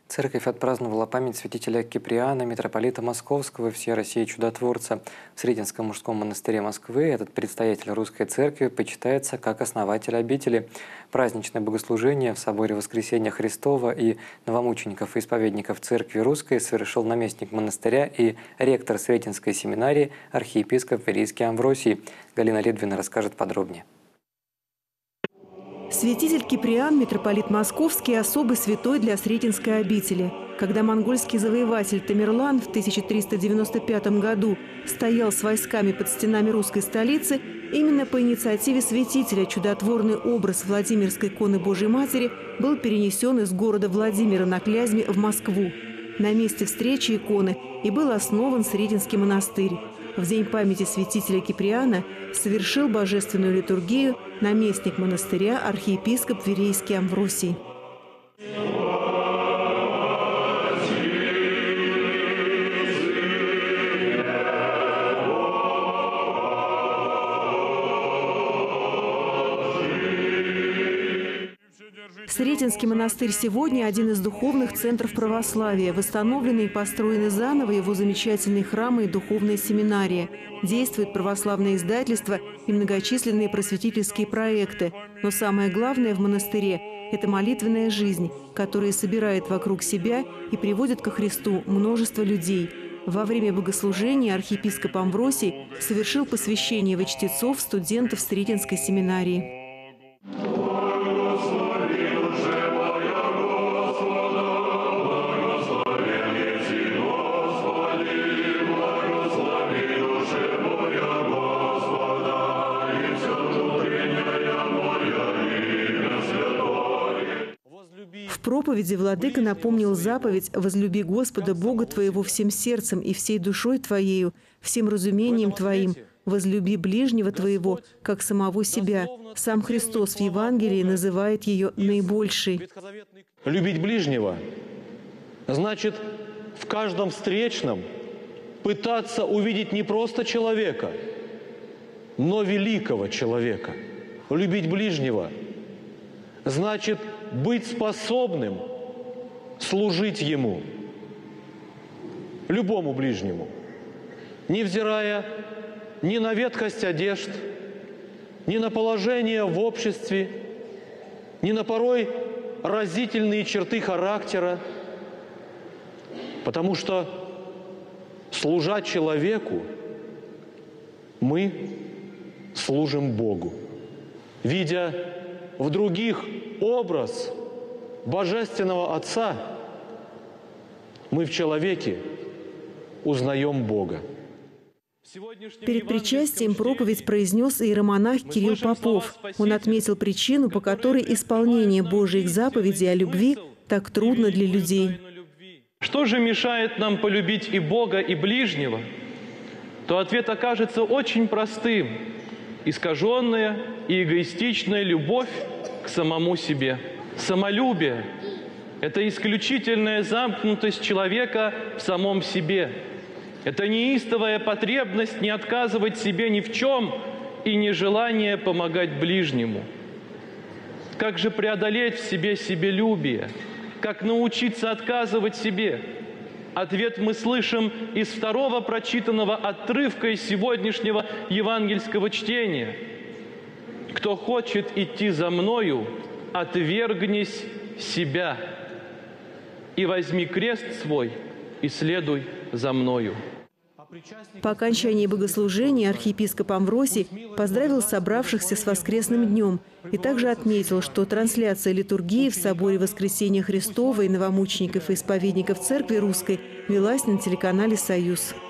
Церковь отпраздновала память святителя Киприана, митрополита Московского и всей России чудотворца. В Сретенском мужском монастыре Москвы этот предстоятель русской церкви почитается как основатель обители. Праздничное богослужение в соборе Воскресения Христова и новомучеников и исповедников Церкви Русской совершил наместник монастыря и ректор Сретенской семинарии архиепископ Верийский Амвросий. Галина Ледвина расскажет подробнее. Святитель Киприан, митрополит Московский, особый святой для Сретенской обители. Когда монгольский завоеватель Тамерлан в 1395 году стоял с войсками под стенами русской столицы, именно по инициативе святителя чудотворный образ Владимирской иконы Божьей Матери был перенесен из города Владимира на Клязьме в Москву. На месте встречи иконы и был основан Сретенский монастырь. В день памяти святителя Киприана совершил божественную литургию наместник монастыря архиепископ Верийский Амвросий. Сретенский монастырь сегодня один из духовных центров православия. Восстановлены и построены заново его замечательные храмы и духовная семинария. Действует православное издательство и многочисленные просветительские проекты. Но самое главное в монастыре – это молитвенная жизнь, которая собирает вокруг себя и приводит ко Христу множество людей. Во время богослужения архиепископ Амвросий совершил посвящение во чтецов студентов Сретенской семинарии. В проповеди владыка напомнил заповедь «Возлюби Господа Бога твоего всем сердцем и всей душой твоею, всем разумением твоим, возлюби ближнего твоего, как самого себя». Сам Христос в Евангелии называет ее наибольшей. Любить ближнего значит в каждом встречном пытаться увидеть не просто человека, но великого человека. Любить ближнего значит быть способным служить ему, любому ближнему, невзирая ни на ветхость одежд, ни на положение в обществе, ни на порой разительные черты характера, потому что, служа человеку, мы служим Богу, видя в других образ Божественного Отца, мы в человеке узнаем Бога. Перед причастием проповедь произнес иеромонах Кирилл Попов. Он отметил причину, по которой исполнение Божьих заповедей о любви так трудно для людей. Что же мешает нам полюбить и Бога, и ближнего? То ответ окажется очень простым. Искаженная и эгоистичная любовь к самому себе. Самолюбие – это исключительная замкнутость человека в самом себе. Это неистовая потребность не отказывать себе ни в чем и нежелание помогать ближнему. Как же преодолеть в себе себелюбие? Как научиться отказывать себе? Ответ мы слышим из второго прочитанного отрывка из сегодняшнего евангельского чтения. «Кто хочет идти за Мною, отвергнись себя, и возьми крест свой, и следуй за Мною». По окончании богослужения архиепископ Амвросий поздравил собравшихся с воскресным днем и также отметил, что трансляция литургии в соборе Воскресения Христова и новомучеников и исповедников Церкви Русской велась на телеканале «Союз».